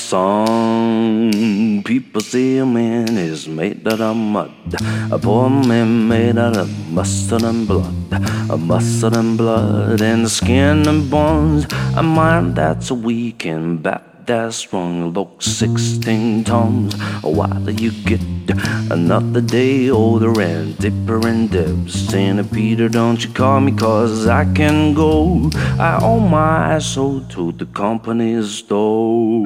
Some people say a man is made out of mud. A poor man made out of mustard and blood. A mustard and blood and skin and bones. A mind that's weak and back that's strong. Look, 16 tons. Why do you get another day older and deeper in depth? Saint Peter, don't you call me, 'cause I can go. I owe my soul to the company store.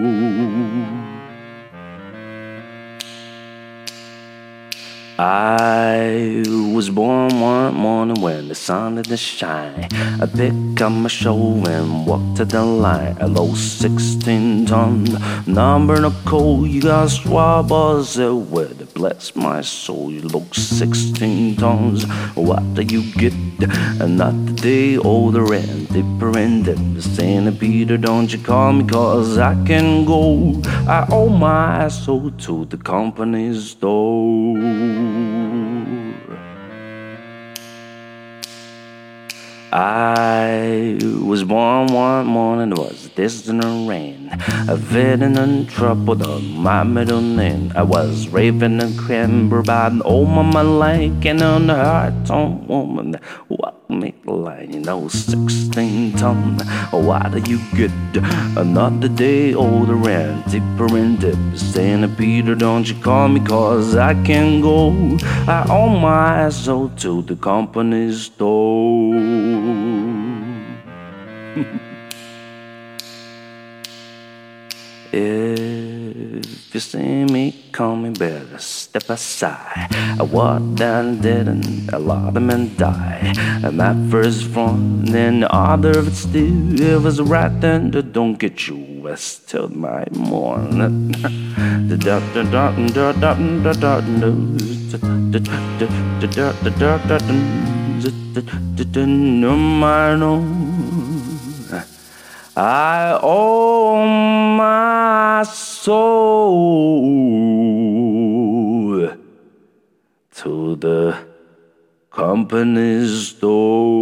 I was born one morning when the sun didn't shine. I picked up my shovel and walked to the line. I lost 16 tons, number no cold. You got swabbles with it, bless my soul. You look 16 tons. What do you get? Another day older and deeper in depth. Saint Peter, don't you call me, 'cause I can go. I owe my soul to the company store. I was born one morning, it was distant rain. A villain in trouble on my middle name. I was raving and cramber by an old mama like and on the heart on woman. What make the line, 16 ton. Why do you get another day older and deeper in depth? Saint Peter, don't you call me, 'cause I can go. I owe my soul to the company store. If you see me coming, better step aside. What done didn't, a lot of men die. My first front and the other of it still. It was right then, don't get you west till my morning. I owe my soul to the company store.